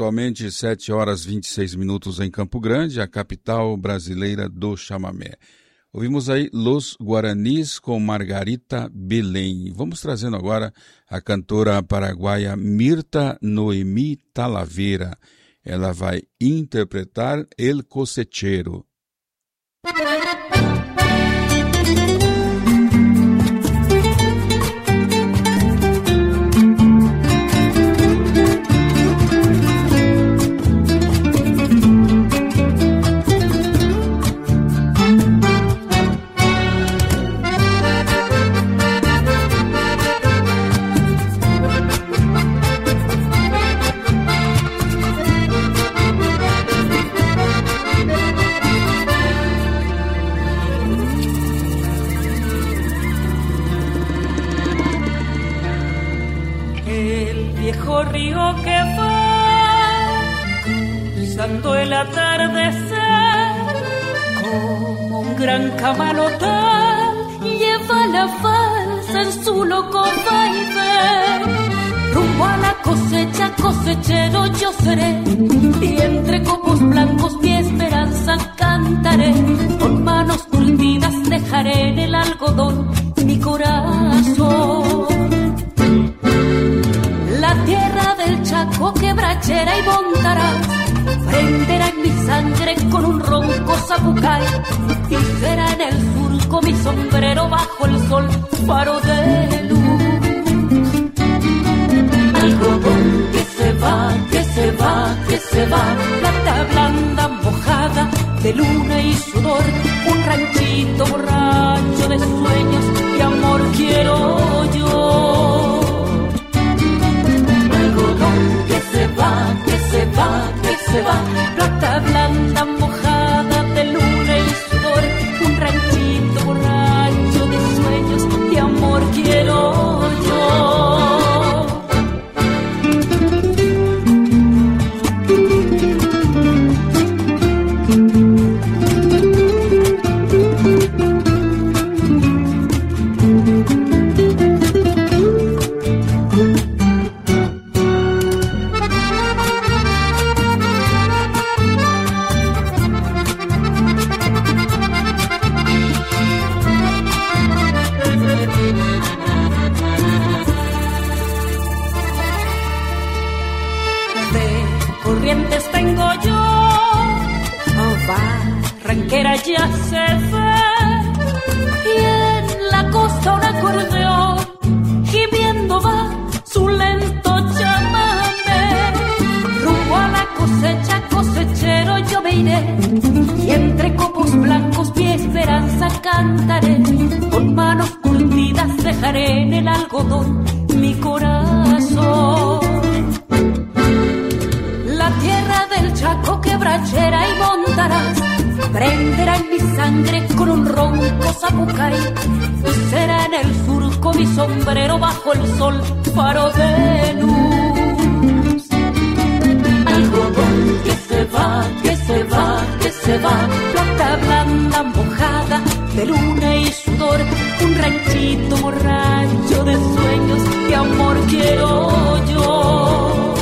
pontualmente 7 horas 26 minutos em Campo Grande, a capital brasileira do chamamé. Ouvimos aí Los Guaranis com Margarita Belém. Vamos trazendo agora a cantora paraguaia Mirta Noemi Talavera. Ela vai interpretar El Cosechero. Río que va cruzando el atardecer como un gran camalotal, lleva la falsa en su loco vaivén. Rumbo a la cosecha, cosechero yo seré, y entre copos blancos mi esperanza cantaré. Con manos curtidas dejaré en el algodón mi corazón. La tierra del Chaco quebrachera y montarás, prenderá en mi sangre con un ronco zapucay, y será en el surco mi sombrero bajo el sol, faro de luz. Algodón que se va, que se va, que se va, plata blanda mojada de luna y sudor, un ranchito borracho de sueños y amor quiero yo. Que se va, que se va, que se va, plata blanda mojada de luna y sudor, un ranchito borracho de sueños y amor quiero yo. Ya se ve, y en la costa un acordeón gimiendo va su lento chamamé. Rumbo a la cosecha, cosechero yo me iré, y entre copos blancos mi esperanza cantaré. Con manos curtidas dejaré en el algodón mi corazón. La tierra del Chaco quebrachera y montarás, prenderá en mi sangre con un ronco zapucay, y será en el surco mi sombrero bajo el sol, faro de luz. Algodón que se va, que se va, que se va, plata blanda mojada de luna y sudor, un ranchito borracho de sueños y amor quiero yo.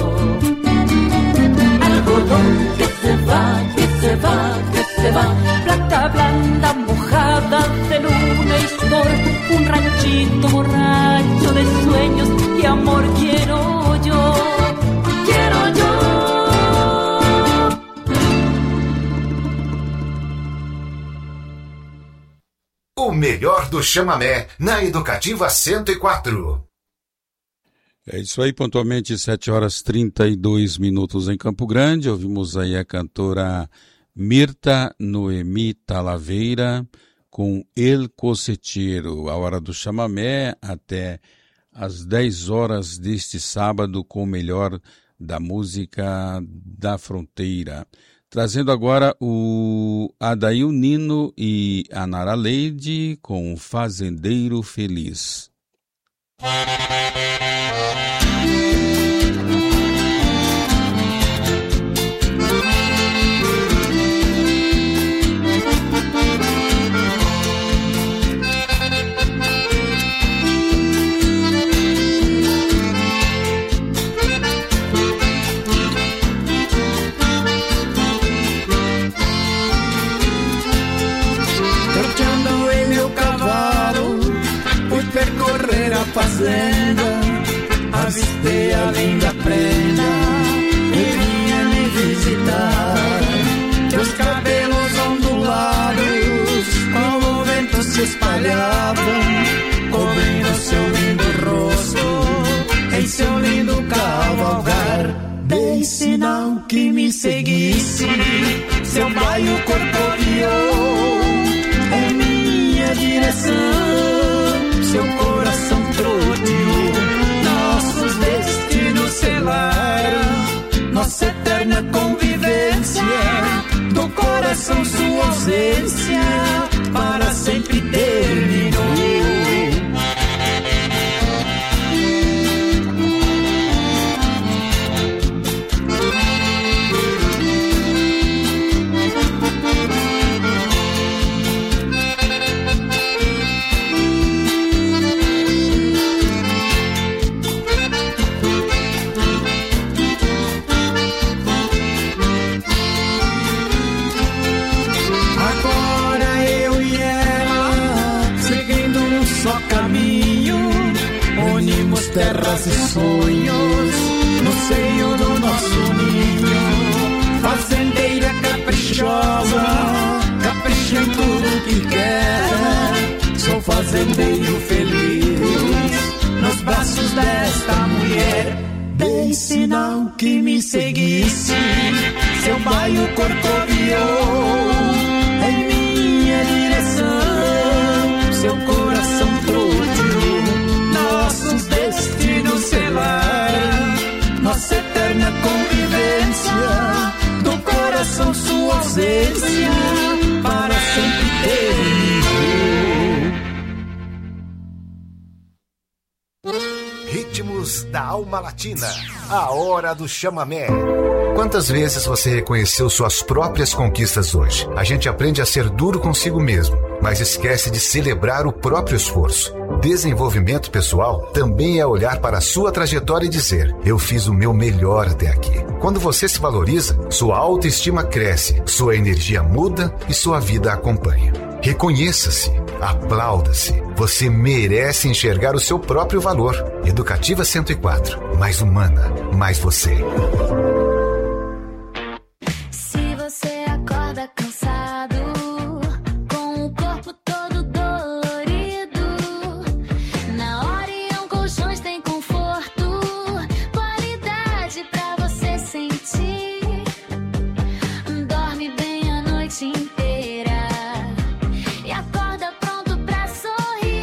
Algodón que se va, que se va, que se va, plata blanda mojada de luna y sudor, un ranchito borracho de sueños y amor quiero yo, quiero yo. O melhor do chamamé na Educativa 104. É isso aí, pontualmente 7 horas 32 minutos em Campo Grande. Ouvimos aí a cantora Mirta Noemi Talavera com El Cosechero. A hora do chamamé até às 10 horas deste sábado com o melhor da música da fronteira. Trazendo agora o Adail Nino e a Nara Leide com Fazendeiro Feliz. fazenda, avistei a linda prenda, e vinha me visitar. Teus cabelos ondulados, como o vento se espalhavam, cobrindo seu lindo rosto, em seu lindo cavalgar. Dei sinal que me seguisse, seu baio corporeou em minha direção, seu coração troteou, nossos destinos selaram, nossa eterna convivência, do coração sua ausência, para sempre terminou. Terras e sonhos no seio do nosso ninho, fazendeira caprichosa, capricha em tudo que quer. Sou fazendeiro feliz nos braços desta mulher. Dei sinal que me seguisse, seu baio corcoviou em minha direção, seu coração troteou, nossos destinos selaram, nossa eterna convivência, do coração sua ausência, para sempre terminou. Ritmos da Alma Latina, a hora do chamamé. Quantas vezes você reconheceu suas próprias conquistas hoje? A gente aprende a ser duro consigo mesmo, mas esquece de celebrar o próprio esforço. Desenvolvimento pessoal também é olhar para a sua trajetória e dizer: eu fiz o meu melhor até aqui. Quando você se valoriza, sua autoestima cresce, sua energia muda e sua vida acompanha. Reconheça-se, aplauda-se. Você merece enxergar o seu próprio valor. Educativa 104. Mais humana, mais você. Se você acorda cansado, com o corpo todo dolorido, na Orion Colchões tem conforto, qualidade pra você sentir. Dorme bem a noite inteira e acorda pronto pra sorrir.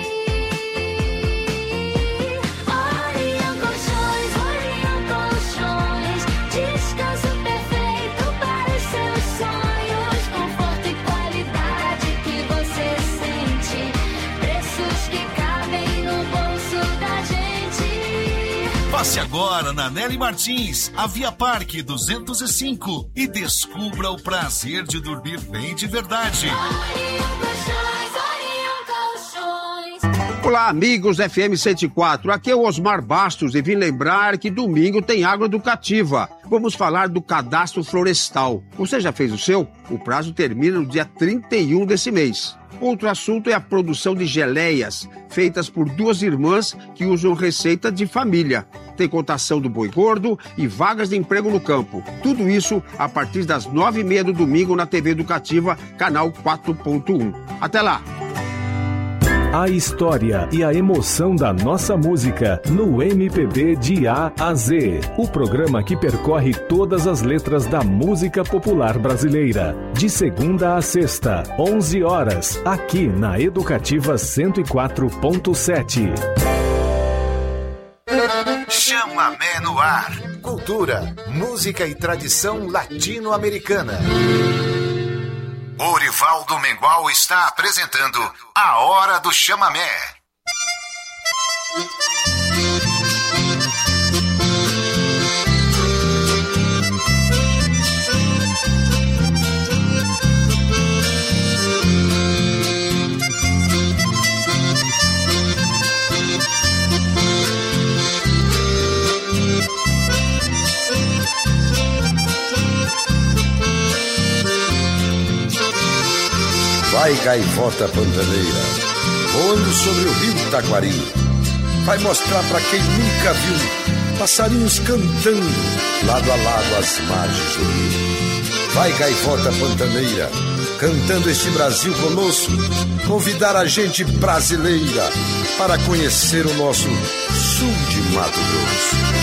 Orion Colchões, descanso perfeito para os seus sonhos, conforto e qualidade que você sente, preços que cabem no bolso da gente. Passe agora na Nelly Martins, a Via Parque 205, e descubra o prazer de dormir bem de verdade. Olá, amigos FM 104, aqui é o Osmar Bastos e vim lembrar que domingo tem Agro Educativa. Vamos falar do cadastro florestal. Você já fez o seu? O prazo termina no dia 31 desse mês. Outro assunto é a produção de geleias, feitas por duas irmãs que usam receita de família. Tem cotação do boi gordo e vagas de emprego no campo. Tudo isso a partir das 9h30 do domingo na TV Educativa, canal 4.1. Até lá! A história e a emoção da nossa música no MPB de A a Z. O programa que percorre todas as letras da música popular brasileira. De segunda a sexta, 11 horas, aqui na Educativa 104.7. Chamamé no ar. Cultura, música e tradição latino-americana. Orivaldo Mengual está apresentando A Hora do Chamamé. Vai gaivota pantaneira, voando sobre o rio Taquari. vai mostrar pra quem nunca viu passarinhos cantando lado a lado às margens do rio. Vai, gaivota pantaneira, cantando este Brasil colosso, convidar a gente brasileira para conhecer o nosso sul de Mato Grosso.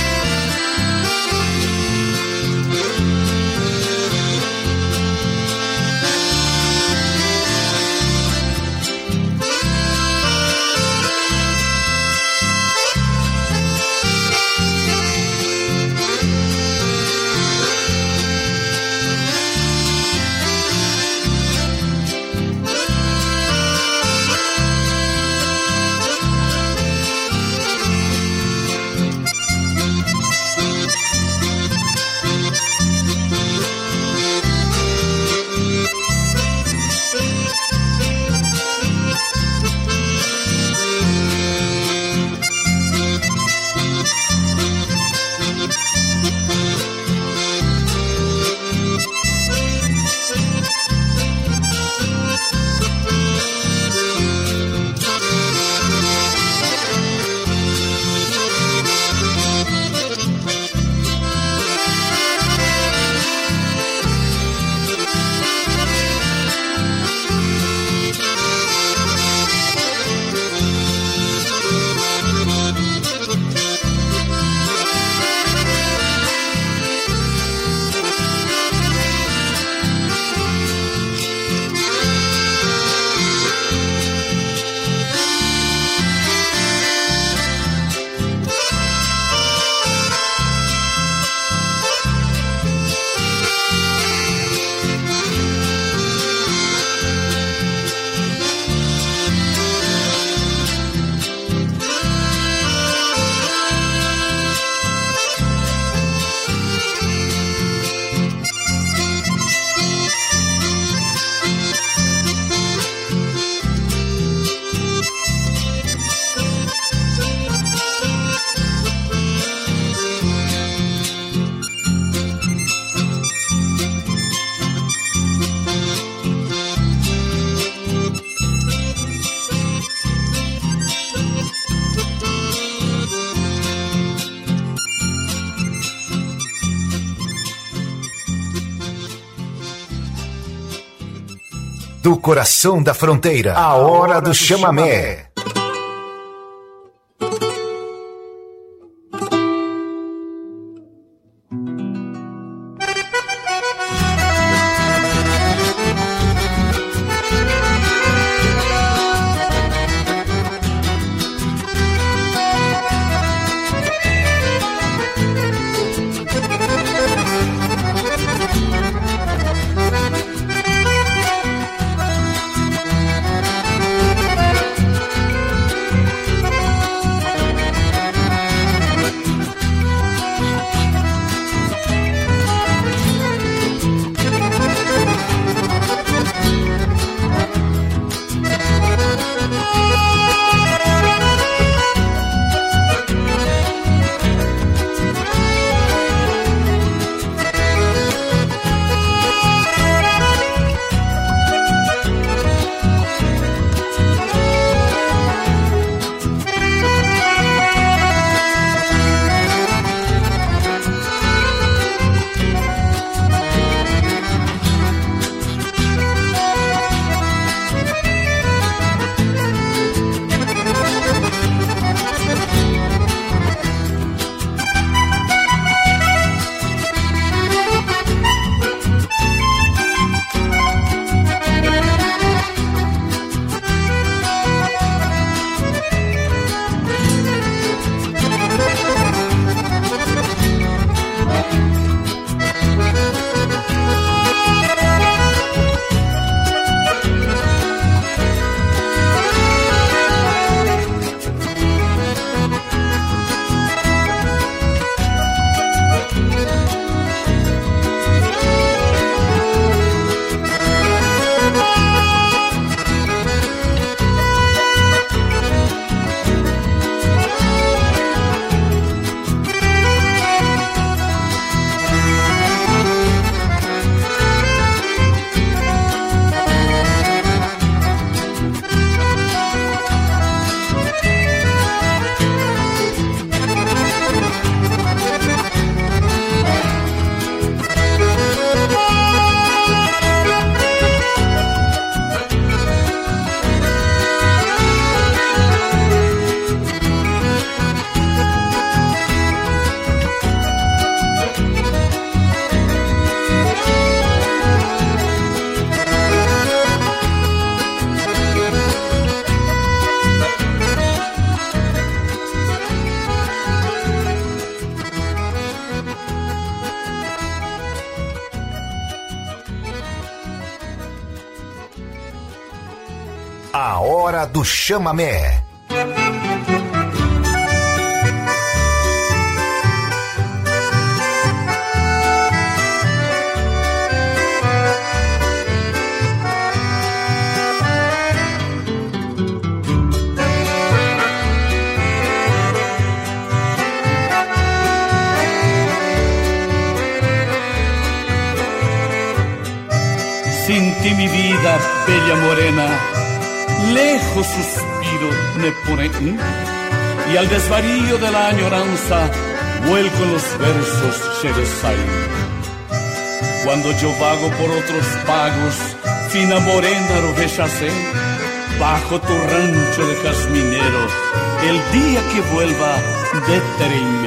Do coração da fronteira, a hora do chamamé. A Hora do Chamamé. Sin ti mi vida, bella morena, lejos suspiro me pone, y al desvarío de la añoranza vuelco en los versos Sheresaim. Cuando yo vago por otros pagos, fina morena lo rechacé, bajo tu rancho de jazminero, el día que vuelva de Tereimé.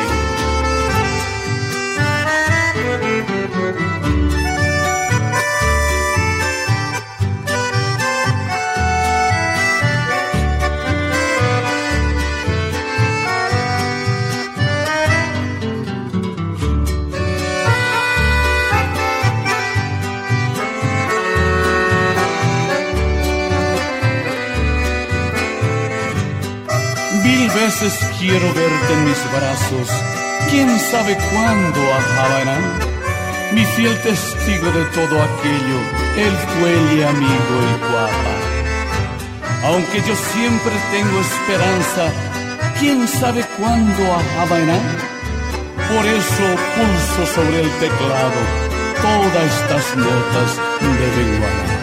Mil veces quiero verte en mis brazos, quién sabe cuándo acabará. Mi fiel testigo de todo aquello, el fuelle amigo, el guapa. Aunque yo siempre tengo esperanza, quién sabe cuándo acabará. Por eso pulso sobre el teclado, todas estas notas deben guardar.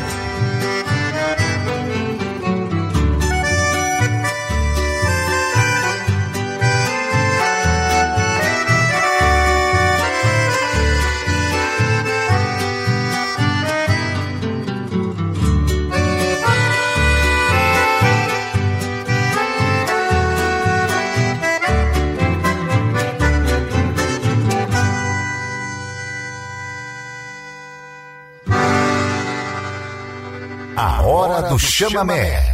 A Hora do Chamamé.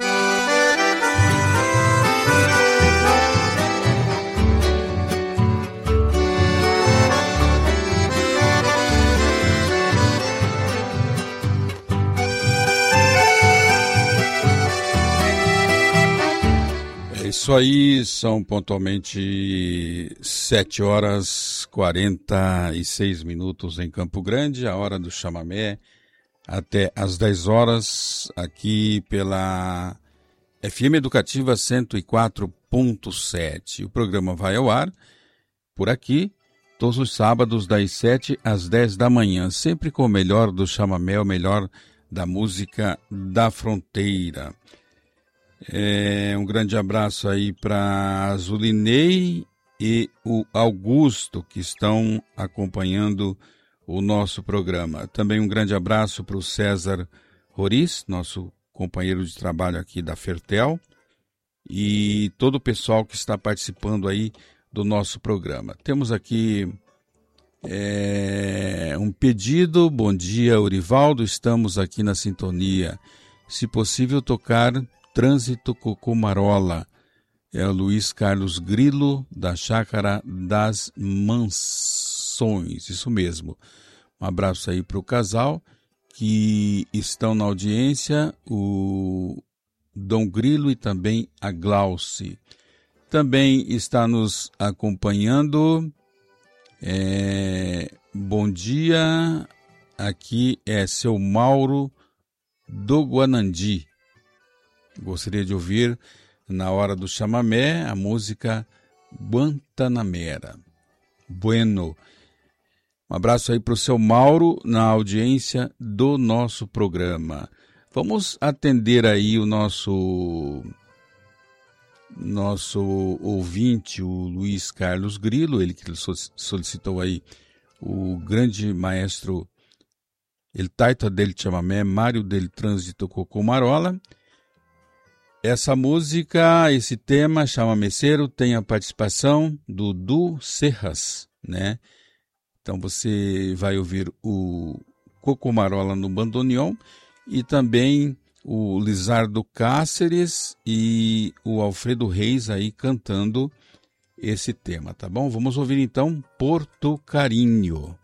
É isso aí, são pontualmente 7 horas 46 minutos em Campo Grande, a Hora do Chamamé. Até às 10 horas, aqui pela FM Educativa 104.7. O programa vai ao ar por aqui, todos os sábados, das 7 às 10 da manhã, sempre com o melhor do chamamé, o melhor da música da fronteira. Um grande abraço aí para a Zulinei e o Augusto, que estão acompanhando o nosso programa. Também um grande abraço para o César Roriz, nosso companheiro de trabalho aqui da Fertel, e todo o pessoal que está participando aí do nosso programa. Temos aqui um pedido. Bom dia, Urivaldo, estamos aqui na sintonia. Se possível, tocar Trânsito Cocomarola. É o Luiz Carlos Grilo, da Chácara das Mansões, isso mesmo. Um abraço aí para o casal que estão na audiência, o Dom Grilo e também a Glauce. Também está nos acompanhando, bom dia, aqui é seu Mauro do Guanandi. Gostaria de ouvir na Hora do Chamamé a música Guantanamera. Bueno. Um abraço aí para o seu Mauro na audiência do nosso programa. Vamos atender aí o nosso ouvinte, o Luiz Carlos Grilo, ele que solicitou aí o grande maestro El Taita del Chamamé, Mário del Trânsito Cocomarola. Essa música, esse tema, chamameceiro, tem a participação do Du Serras, né? Então você vai ouvir o Cocomarola no bandoneon e também o Lizardo Cáceres e o Alfredo Reis aí cantando esse tema, tá bom? Vamos ouvir então Porto Carinho.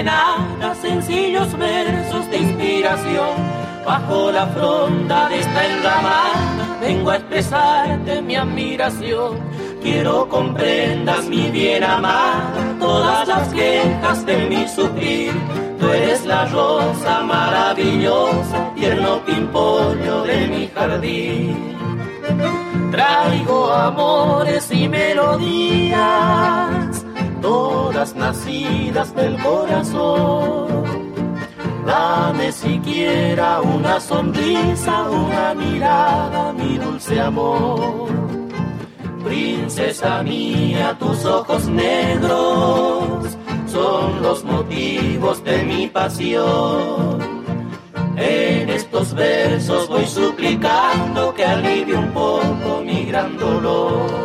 de nada, sencillos versos de inspiración. Bajo la fronda de esta enramada vengo a expresarte mi admiración. Quiero comprendas, mi bien amada, todas las quejas de mi sufrir. Tú eres la rosa maravillosa, tierno pimpollo de mi jardín. Traigo amores y melodías, todas nacidas del corazón. Dame siquiera una sonrisa, una mirada, mi dulce amor. Princesa mía, tus ojos negros son los motivos de mi pasión. En estos versos voy suplicando que alivie un poco mi gran dolor.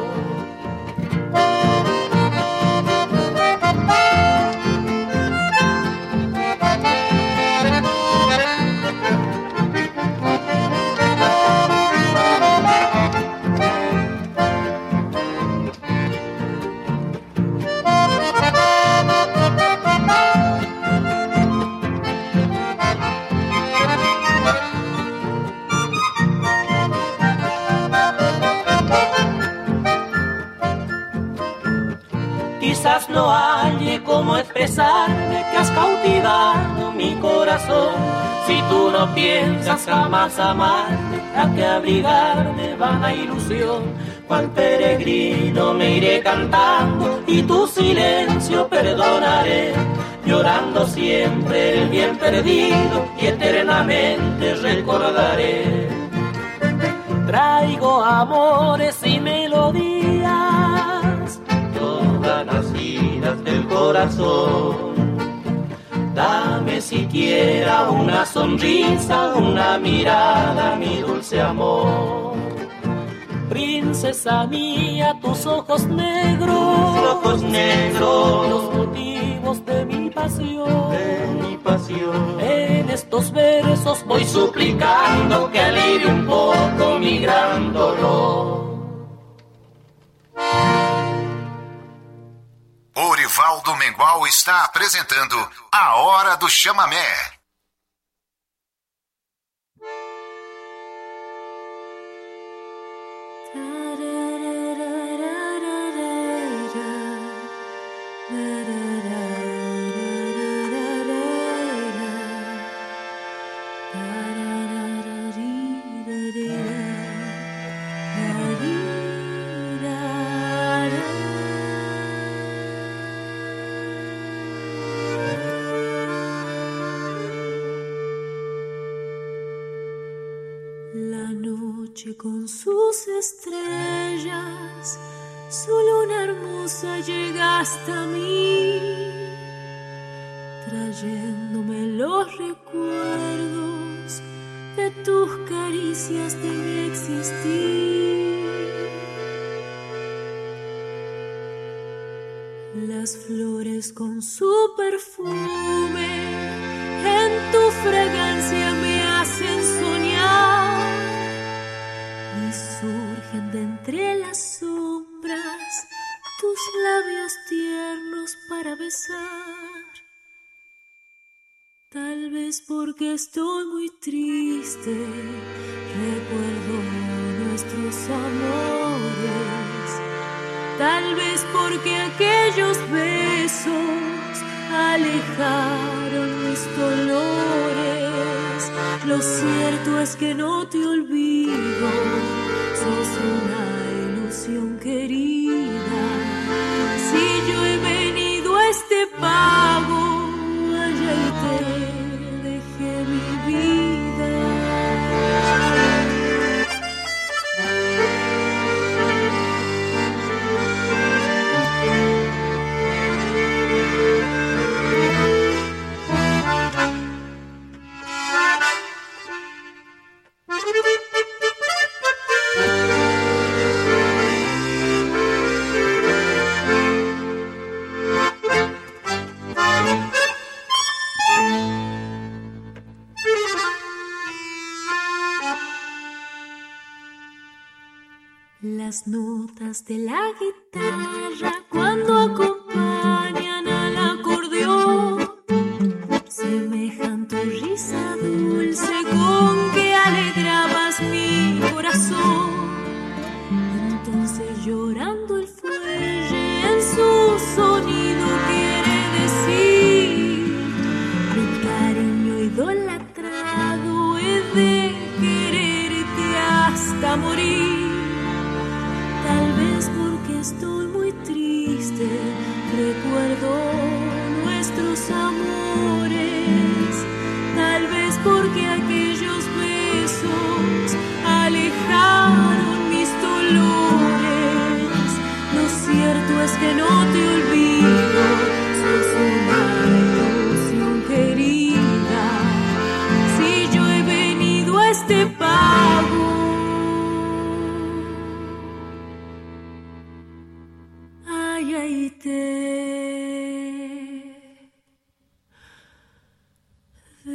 Quizás no halle cómo expresarme que has cautivado mi corazón. Si tú no piensas jamás amarme, a que abrigarme vana ilusión. Cual peregrino me iré cantando y tu silencio perdonaré, llorando siempre el bien perdido y eternamente recordaré. Traigo amores y melodías, todas nacidas del corazón. Dame siquiera una sonrisa, una mirada, mi dulce amor. Princesa mía, tus ojos negros, los motivos de mi pasión, En estos versos voy suplicando que alivie un poco mi gran dolor. Orivaldo Mengual está apresentando A Hora do Chamamé. Con sus estrellas, su luna hermosa llega hasta mí, trayéndome los recuerdos de tus caricias de mi existir. Las flores con su perfume en tu fragancia me hacen soñar. Surgen de entre las sombras tus labios tiernos para besar. Tal vez porque estoy muy triste, recuerdo nuestros amores. Tal vez porque aquellos besos alejaron mis dolores. Lo cierto es que no te olvido, sos una ilusión querida. Si yo he venido a este pago, allá y te dejé mi vida. Las notas de la guitarra cuando acompañan al acordeón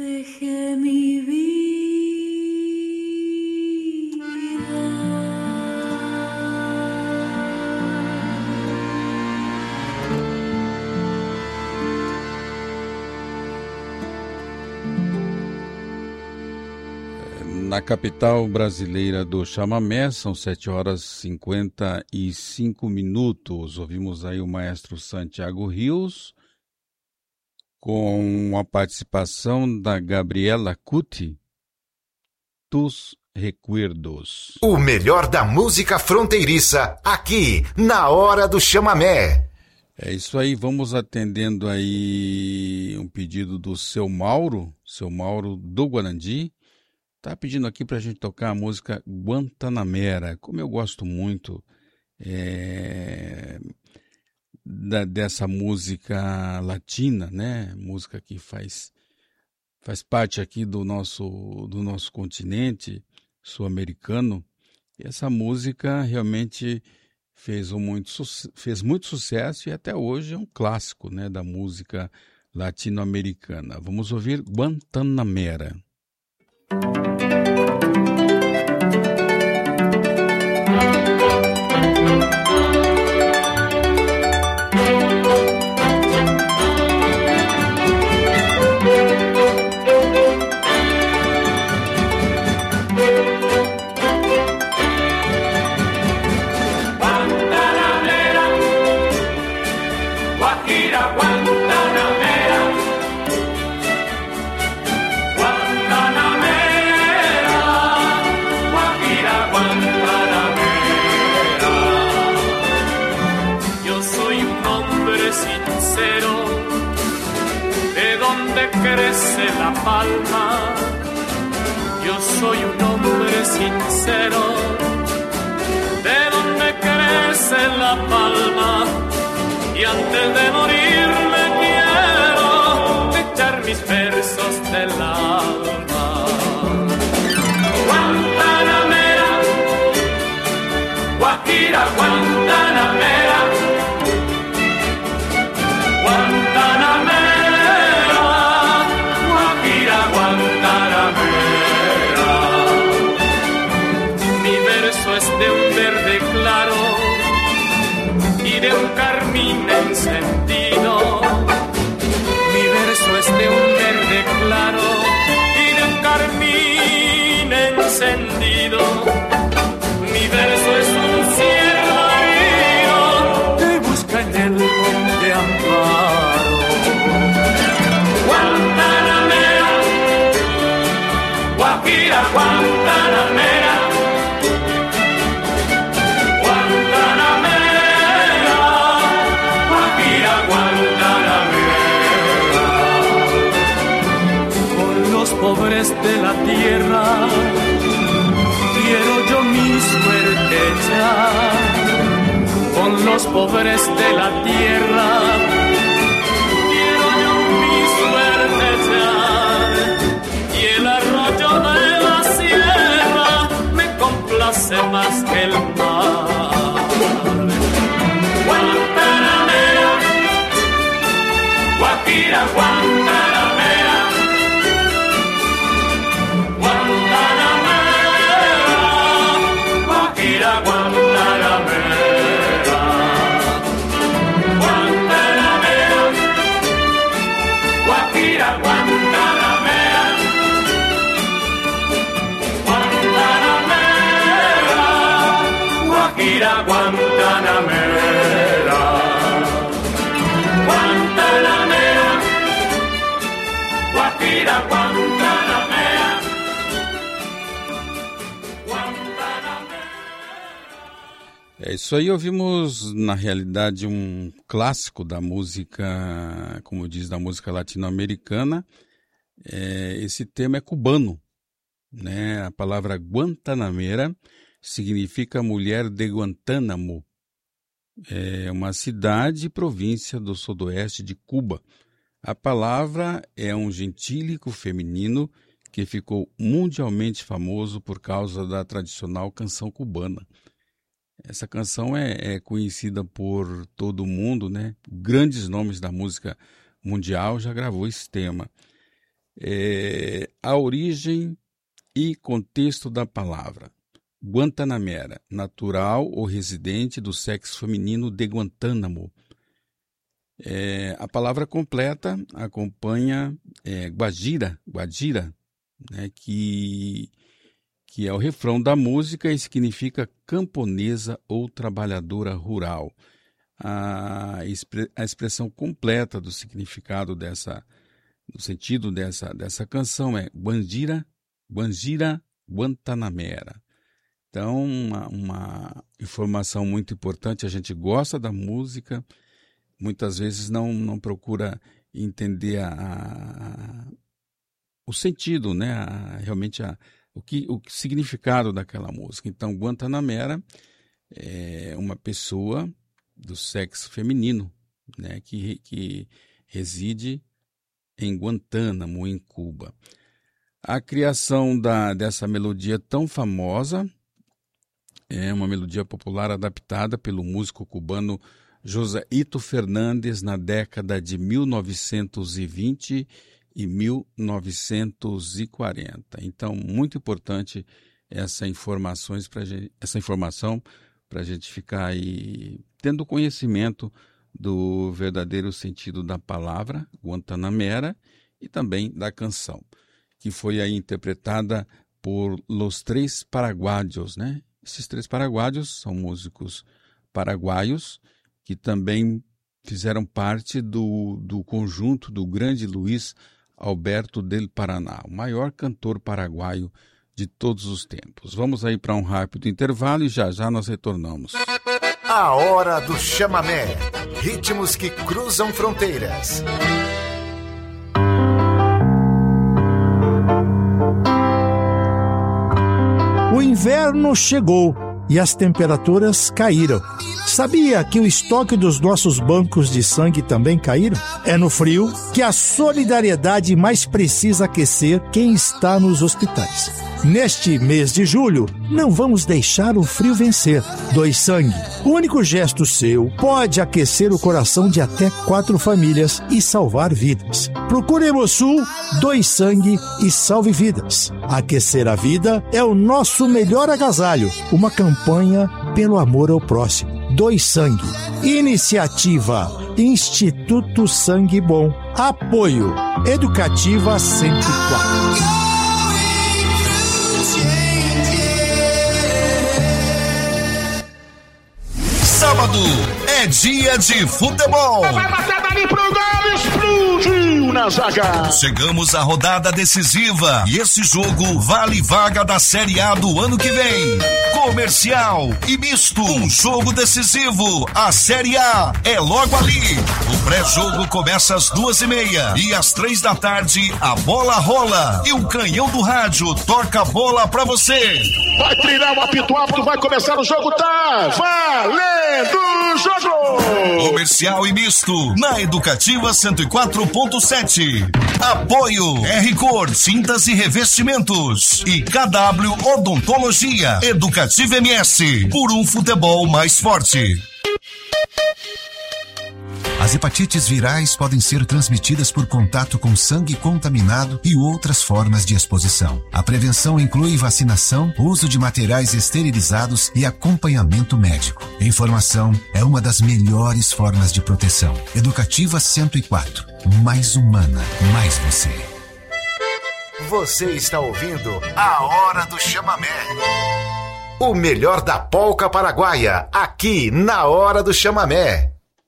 dejé mi vida. Na capital brasileira do chamamé, são 7h55. Ouvimos aí o maestro Santiago Rios, com a participação da Gabriela Cuti, Tus Recuerdos. O melhor da música fronteiriça, aqui, na Hora do Chamamé. É isso aí, vamos atendendo aí um pedido do seu Mauro do Guarandi. Tá pedindo aqui pra gente tocar a música Guantanamera. Como eu gosto muito dessa música latina, né? Música que faz parte aqui do nosso continente sul-americano. E essa música realmente fez muito sucesso e até hoje é um clássico, né, da música latino-americana. Vamos ouvir Guantanamera. Crece la palma, yo soy un hombre sincero, de donde crece la palma, y antes de morir me quiero echar mis versos del alma. Guantanamera, Guajira, Guantanamera, Guantanamera. Es de un verde claro y de un carmín encendido. Mi verso es de un verde claro y de un carmín encendido. Mi verso es un cielo herido que busca en el monte amparo. Guantanamera, Guajira, Guantanamera. Pobres de la tierra, quiero yo mi suerte echar. Con los pobres de la tierra, quiero yo mi suerte echar. Y el arroyo de la sierra me complace más que el mar. Guantanamera, Guajira, Guantanamera. Guantanamera, Guantanamera, Guajira, Guantanamera, Guantanamera, Guajira, Guantanamera, Guantanamera, Guajira, Guantanamera. É isso aí, ouvimos na realidade um clássico da música, como diz, da música latino-americana. Esse tema é cubano, né? A palavra Guantanamera significa mulher de Guantánamo. É uma cidade e província do sudoeste de Cuba. A palavra é um gentílico feminino que ficou mundialmente famoso por causa da tradicional canção cubana. Essa canção é conhecida por todo mundo, né? Grandes nomes da música mundial já gravou esse tema. A origem e contexto da palavra. Guantanamera, natural ou residente do sexo feminino de Guantánamo. A palavra completa acompanha Guajira, né, que é o refrão da música e significa camponesa ou trabalhadora rural. A expressão completa do significado do sentido dessa canção é Guajira, Guantanamera. Então, uma informação muito importante, a gente gosta da música, muitas vezes não procura entender o sentido, né? Realmente o significado daquela música. Então, Guantanamera é uma pessoa do sexo feminino, né? Que reside em Guantánamo, em Cuba. A criação dessa melodia tão famosa é uma melodia popular adaptada pelo músico cubano Joséito Fernandes na década de 1920 e 1940. Então, muito importante essa informação para a gente ficar aí tendo conhecimento do verdadeiro sentido da palavra Guantanamera e também da canção, que foi aí interpretada por Los Tres Paraguayos, né? Esses três paraguaios são músicos paraguaios que também fizeram parte do conjunto do grande Luiz Alberto del Paraná, o maior cantor paraguaio de todos os tempos. Vamos aí para um rápido intervalo e já nós retornamos. A hora do chamamé, ritmos que cruzam fronteiras. O inverno chegou e as temperaturas caíram. Sabia que o estoque dos nossos bancos de sangue também caíram? É no frio que a solidariedade mais precisa aquecer quem está nos hospitais. Neste mês de julho, não vamos deixar o frio vencer. Doe sangue. O único gesto seu pode aquecer o coração de até 4 famílias e salvar vidas. Procure Hemosul, doe sangue e salve vidas. Aquecer a vida é o nosso melhor agasalho. Uma campanha pelo amor ao próximo. Doe sangue. Iniciativa Instituto Sangue Bom. Apoio Educativa 104. Sábado é dia de futebol. Vai bater dali pro gol, explodiu na zaga. Chegamos à rodada decisiva e esse jogo vale vaga da Série A do ano que vem. Comercial e misto, um jogo decisivo. A Série A é logo ali. O pré-jogo começa às 2:30 e às 3 da tarde a bola rola e o canhão do rádio toca a bola pra você. Vai trilhar o apito apto, vai começar o jogo, tá valendo o jogo! Comercial e misto, na Educativa 104.7. Apoio R-Cor, tintas e revestimentos. E KW Odontologia. Educativa MS, por um futebol mais forte. As hepatites virais podem ser transmitidas por contato com sangue contaminado e outras formas de exposição. A prevenção inclui vacinação, uso de materiais esterilizados e acompanhamento médico. A informação é uma das melhores formas de proteção. Educativa 104. Mais humana, mais você. Você está ouvindo A Hora do Chamamé. O melhor da polca paraguaia, aqui na Hora do Chamamé.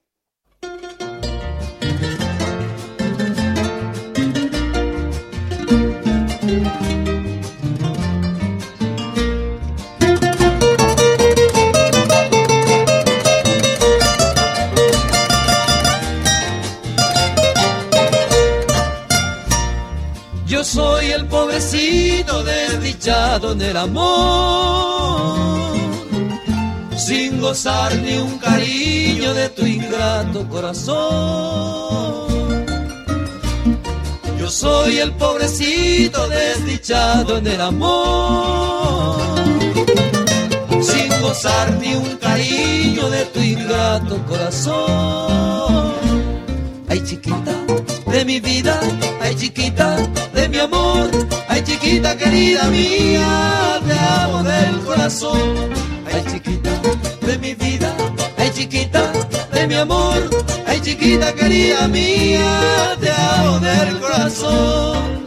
Yo soy el pobrecito desdichado en el amor, sin gozar ni un cariño de tu ingrato corazón. Yo soy el pobrecito desdichado en el amor, sin gozar ni un cariño de tu ingrato corazón. Ay, chiquita, de mi vida, ay chiquita de mi amor, ay chiquita querida mía, te amo del corazón. Ay chiquita de mi vida, ay chiquita de mi amor, ay chiquita querida mía, te amo del corazón.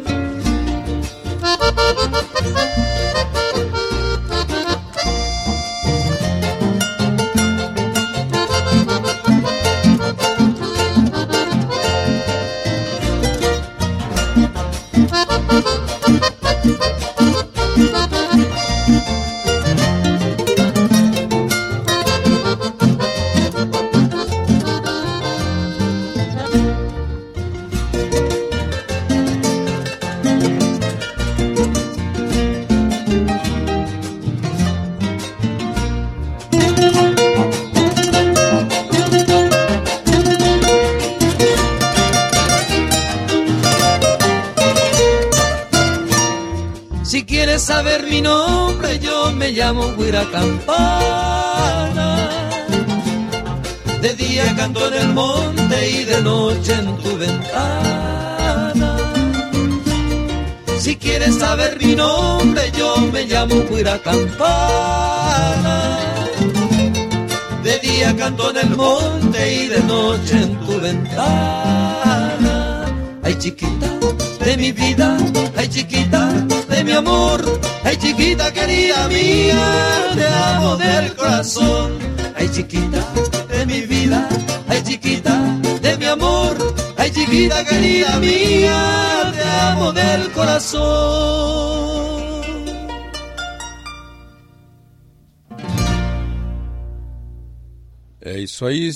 Saber mi nombre, yo me llamo Guira Campana. De día canto en el monte y de noche en tu ventana. Si quieres saber mi nombre, yo me llamo Guira Campana. De día canto en el monte y de noche en tu ventana. Ay chiquita de mi vida, ay chiquita de mi amor, ay chiquita querida mía, te amo del corazón. Ay chiquita de mi vida, ay chiquita de mi amor, ay chiquita querida mía, te amo del corazón. É isso aí,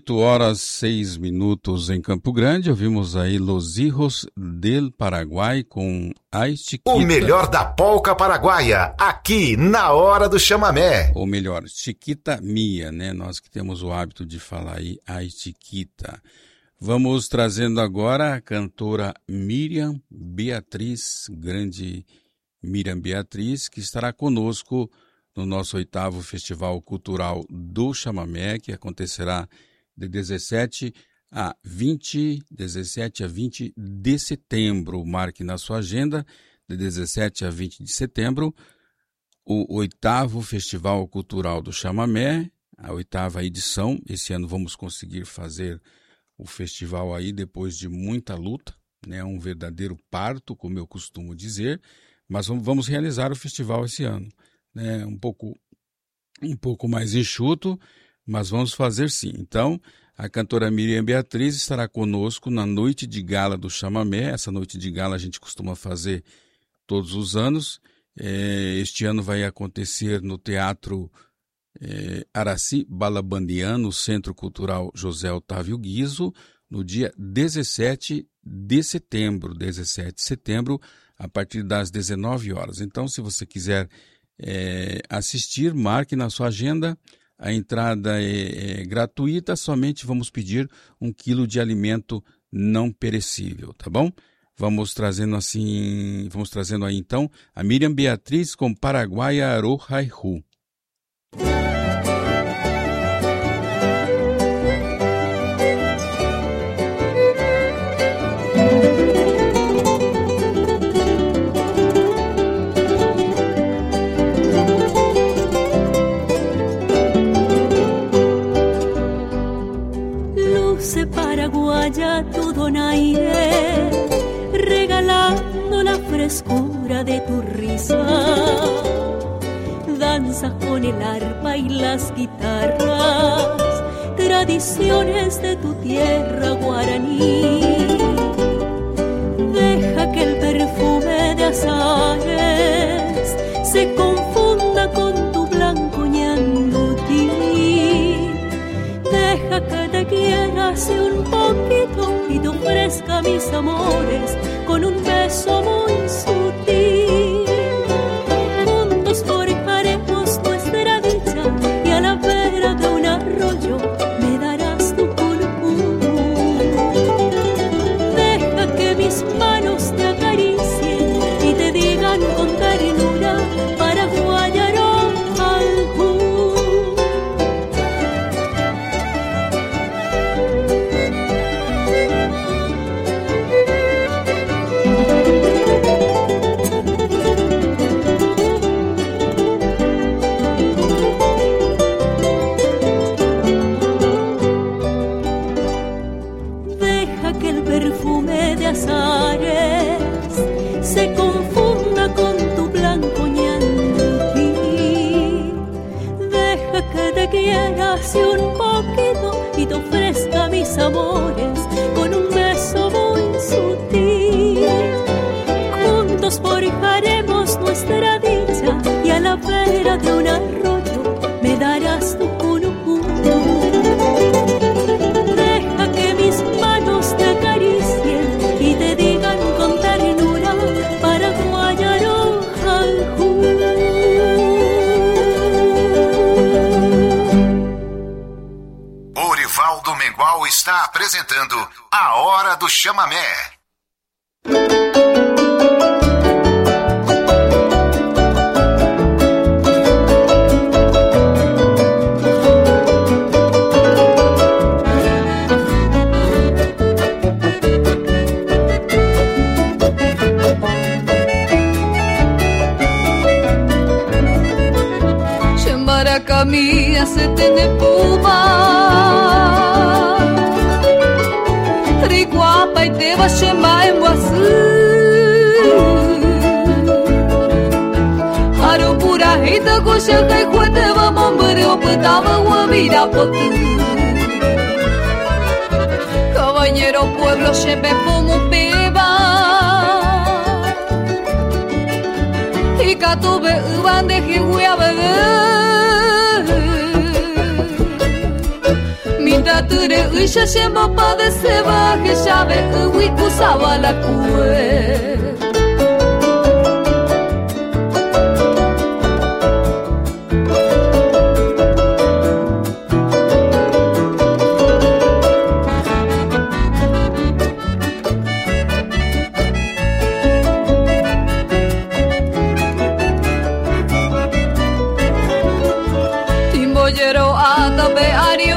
8h06 em Campo Grande. Ouvimos aí Los Hijos del Paraguai com A Chiquita. O melhor da polca paraguaia, aqui na Hora do Chamamé. Ou melhor, Chiquita Mia, né? Nós que temos o hábito de falar aí A Chiquita. Vamos trazendo agora a cantora Miriam Beatriz, grande Miriam Beatriz, que estará conosco no nosso 8º Festival Cultural do Chamamé, que acontecerá de 17 a 20 de setembro. Marque na sua agenda, de 17 a 20 de setembro, o 8º Festival Cultural do Chamamé, a 8ª edição. Esse ano vamos conseguir fazer o festival aí depois de muita luta, né? Um verdadeiro parto, como eu costumo dizer, mas vamos realizar o festival esse ano. Um pouco mais enxuto, mas vamos fazer sim. Então, a cantora Miriam Beatriz estará conosco na noite de gala do Chamamé. Essa noite de gala a gente costuma fazer todos os anos. Este ano vai acontecer no Teatro Araci Balabandian, no Centro Cultural José Otávio Guizzo, no dia 17 de setembro, a partir das 19 horas. Então, se você quiser assistir, marque na sua agenda. A entrada é gratuita, somente vamos pedir 1 quilo de alimento não perecível, tá bom? Vamos trazendo aí então a Miriam Beatriz com Paraguaia Arojaihu. Paraguaya tu donaire, regalando la frescura de tu risa. Danzas con el arpa y las guitarras, tradiciones de tu tierra guaraní. Deja que el perfume de azares se confunda con tu blanco ñandutí. Deja que te quiera hace un poquito y te ofrezca mis amores con un beso muy sutil. Juntos forjaremos nuestra dicha y a la vera de un arroyo me darás tu pulpú. Deja que mis manos te acaricien y te digan con ternura Paraguaya Arojaihu. amores con un beso muy sutil. Juntos forjaremos nuestra dicha y a la vera de un arroyo me darás tu cunucú. Deja que mis manos te acaricien y te digan con ternura paraguayaro jaljú. Orivaldo Mengual está apresentando A Hora do Chamamé. Camilla se tiene puma Riguapa y te va a llamar en Guazú Aro pura hita coxa que cuete va mambre o petaba guavira potu Caballero pueblo lleve como peba Y catube uban de jiguia beber Ture uisha shemba pa de seba que sabe uwi kusaba la kue Timboyero atabe ario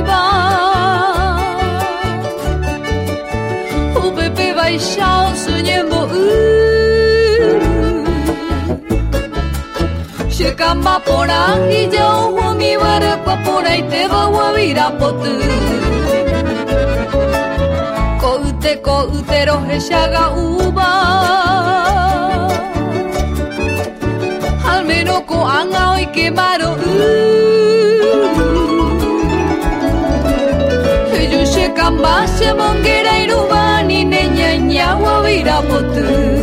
Chao soñemo Shekamba pora y yo mi barco pora y te va a vira potu Coute coutero heshaga uba Al menos ko anga hoy quemaro Yo shekamba se monguera y rubani neña guavira potu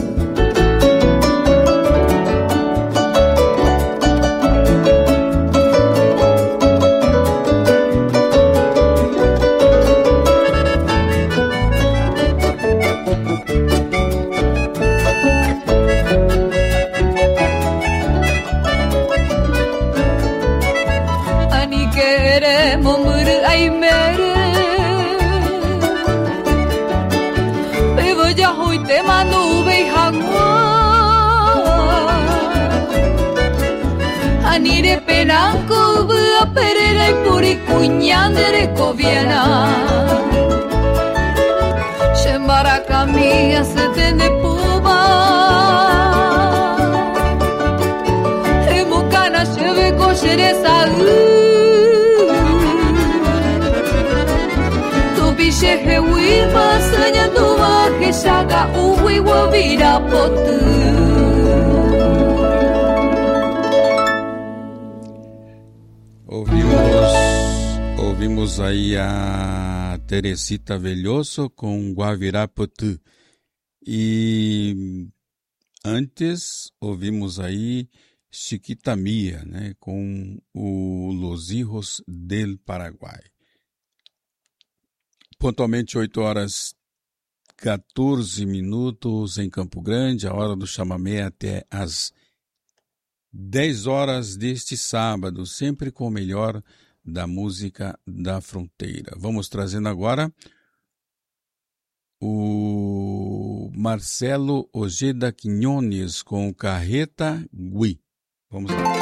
Ani queremos morir ay mere Hoy te mando ubejangua Anire penanco a perera y puricuñandere coviana Shembara camilla se tende puba Emucana cheve cocheresa Shehe wiba soñando que saga uwi wavira potu. Ouvimos aí a Teresita Velhoso com Guavirapotu. E antes ouvimos aí Chiquita Mia, né, com o Los Hijos del Paraguai. Pontualmente 8h14 em Campo Grande, a hora do chamamé até às 10h deste sábado, sempre com o melhor da música da fronteira. Vamos trazendo agora o Marcelo Ojeda Quiñones com Carreta Gui. Vamos lá.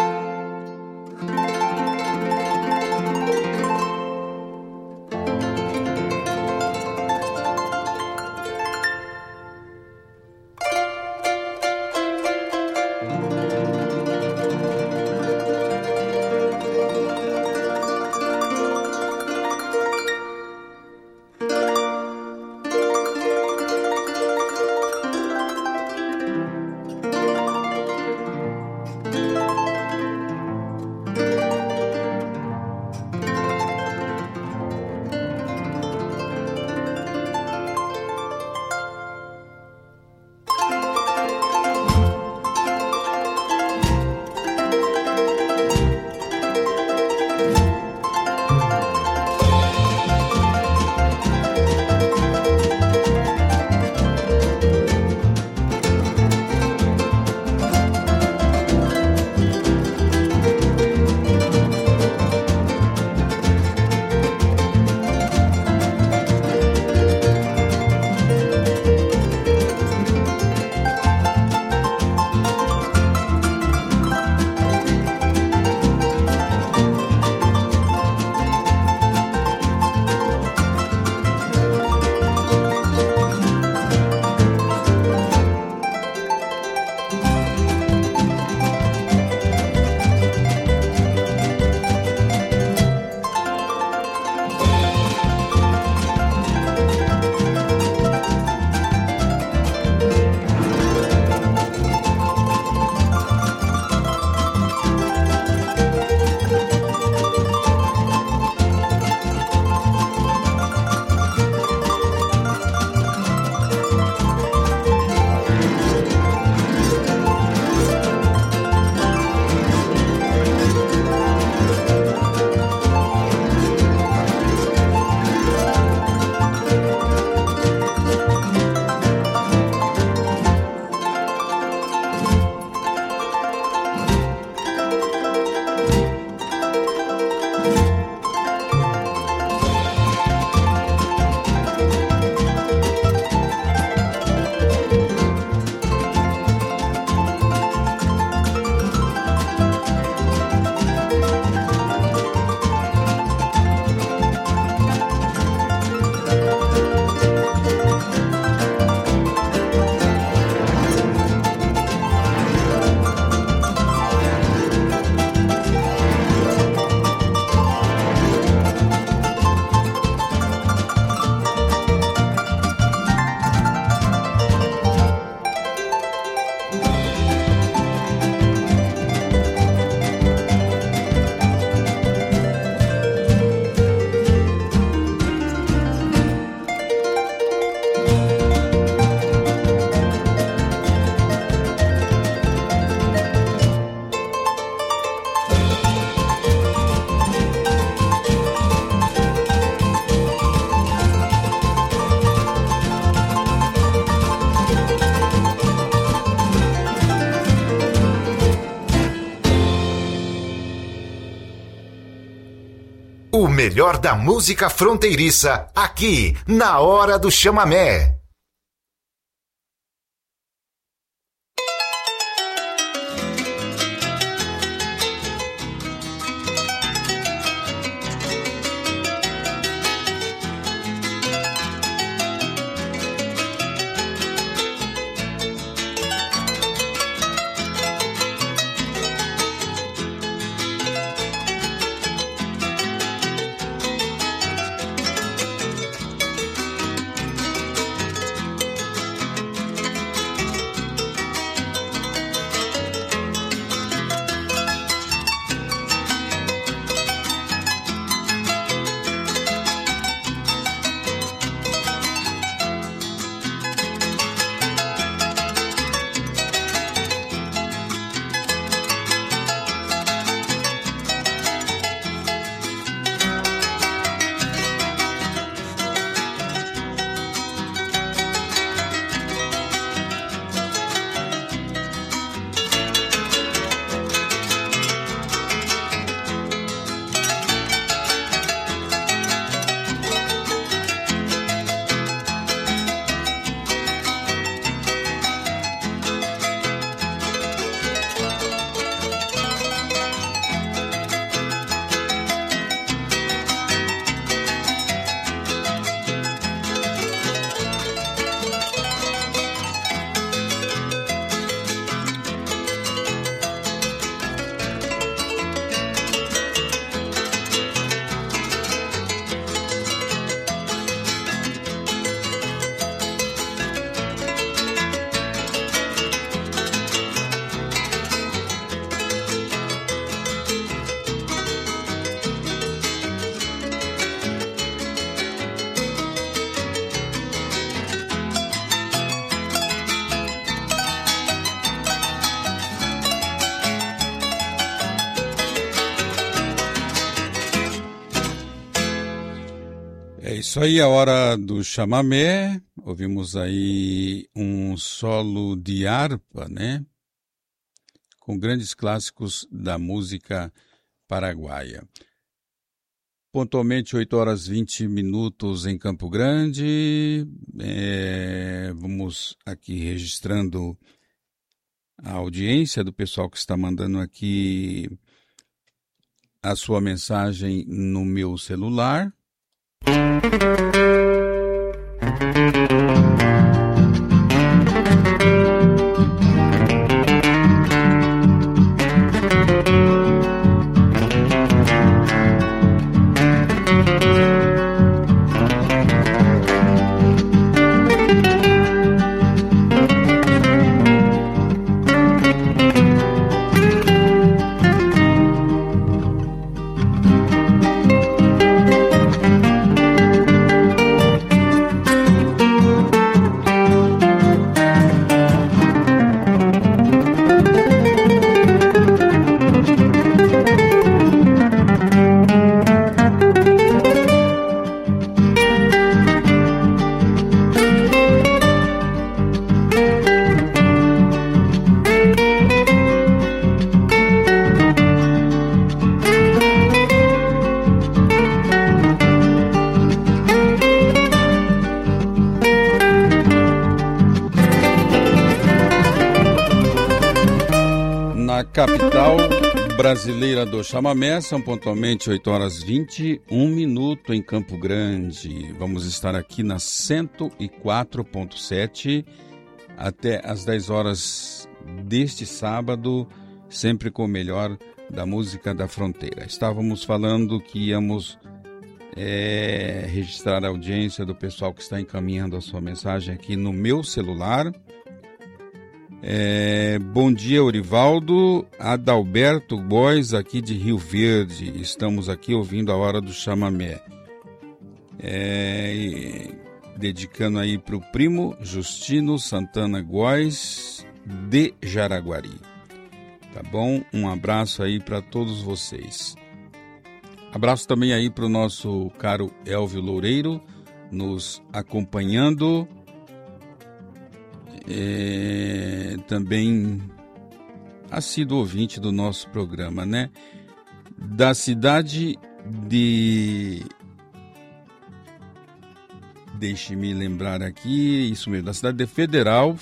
melhor da música fronteiriça, aqui, na Hora do Chamamé. É isso aí, a Hora do Chamamé. Ouvimos aí um solo de harpa, né? Com grandes clássicos da música paraguaia. Pontualmente 8 horas 20 minutos em Campo Grande. Vamos aqui registrando a audiência do pessoal que está mandando aqui a sua mensagem no meu celular. Capital brasileira do chamamé, são pontualmente 8 horas 21 minutos em Campo Grande. Vamos estar aqui na 104.7 até as 10 horas deste sábado, sempre com o melhor da música da fronteira. Estávamos falando que íamos registrar a audiência do pessoal que está encaminhando a sua mensagem aqui no meu celular. Bom dia, Orivaldo. Adalberto Góes, aqui de Rio Verde. Estamos aqui ouvindo a Hora do Chamamé. Dedicando aí para o primo Justino Santana Góes, de Jaraguari. Tá bom? Um abraço aí para todos vocês. Abraço também aí para o nosso caro Elvio Loureiro, nos acompanhando. Também assíduo ouvinte do nosso programa, né? Da cidade Deixe-me lembrar aqui, isso mesmo, da cidade de Federal,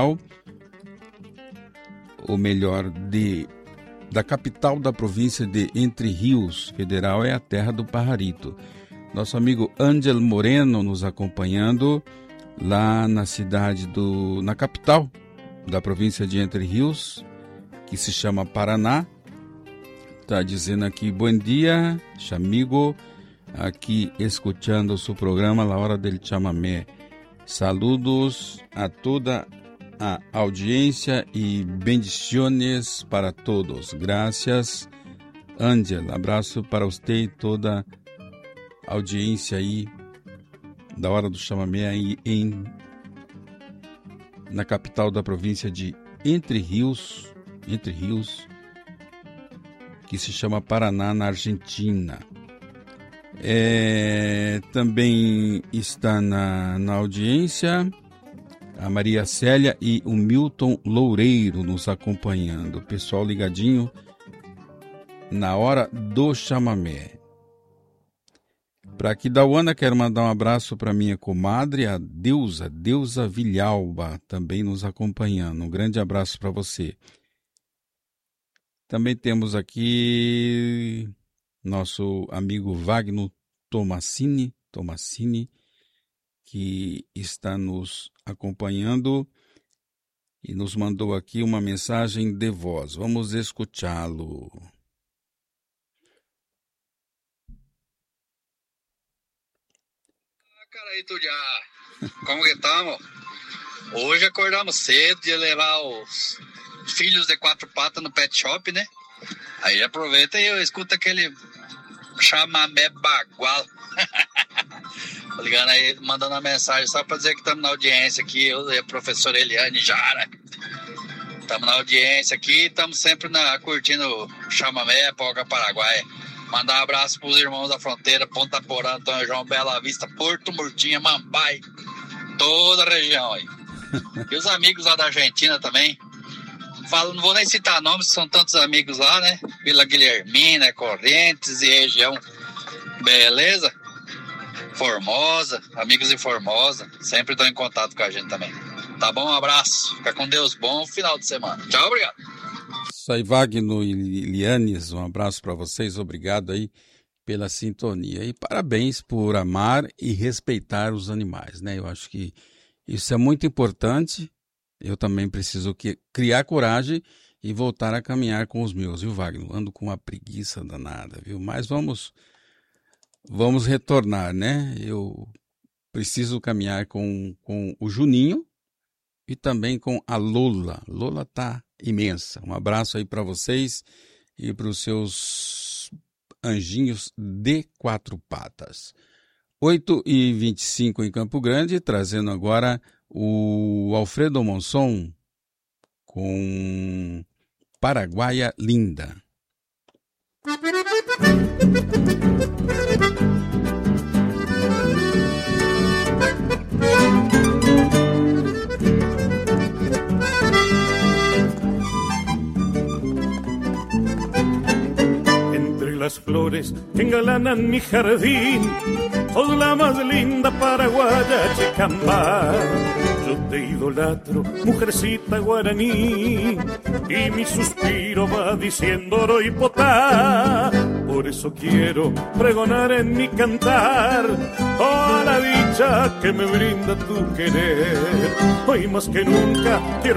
ou melhor, da capital da província de Entre Rios. Federal é a terra do pajarito. Nosso amigo Ángel Moreno nos acompanhando lá na cidade na capital da província de Entre Rios, que se chama Paraná. Está dizendo aqui, bom dia, chamigo, aqui escutando o seu programa La Hora del Chamamé. Saludos a toda a audiência e bendiciones para todos. Graças, Ángel. Abraço para você e toda a audiência aí da Hora do Chamamé aí na capital da província de Entre Rios, que se chama Paraná, na Argentina. Também está na audiência a Maria Célia e o Milton Loureiro nos acompanhando. Pessoal ligadinho na Hora do Chamamé. Para Aquidauana, quero mandar um abraço para minha comadre, a Deusa Vilhalba, também nos acompanhando. Um grande abraço para você. Também temos aqui nosso amigo Wagner Tomassini, que está nos acompanhando e nos mandou aqui uma mensagem de voz. Vamos escutá-lo. Caraíto já, como que estamos? Hoje acordamos cedo de levar os filhos de 4 patas no pet shop, né? Aí aproveita e eu escuto aquele chamamé bagual. Tô ligando aí, mandando uma mensagem só pra dizer que estamos na audiência aqui, eu e a professora Eliane Jara. Estamos na audiência aqui, estamos sempre curtindo o chamamé, Polca Paraguai. Mandar um abraço pros irmãos da fronteira, Ponta Porã, Antônio João, Bela Vista, Porto Murtinha, Mambai, toda a região aí. E os amigos lá da Argentina também. Não vou nem citar nomes, são tantos amigos lá, né? Vila Guilhermina, Correntes e região. Beleza? Formosa, amigos de Formosa, sempre estão em contato com a gente também. Tá bom? Um abraço. Fica com Deus. Bom final de semana. Tchau, obrigado. Isso aí, Wagner e Lianes, um abraço para vocês. Obrigado aí pela sintonia. E parabéns por amar e respeitar os animais, né? Eu acho que isso é muito importante. Eu também preciso criar coragem e voltar a caminhar com os meus, viu, Wagner? Ando com uma preguiça danada, viu? Mas vamos retornar, né? Eu preciso caminhar com o Juninho e também com a Lola. Lola tá imensa. Um abraço aí para vocês e para os seus anjinhos de 4 patas. 8h25 em Campo Grande, trazendo agora o Alfredo Monson com Paraguaia Linda. Entre las flores que engalanan mi jardín, sos la más linda paraguaya chicambá. Yo te idolatro, mujercita guaraní, y mi suspiro va diciendo oro y potá. Por eso quiero pregonar en mi cantar toda la dicha que me brinda tu querer. Hoy más que nunca quiero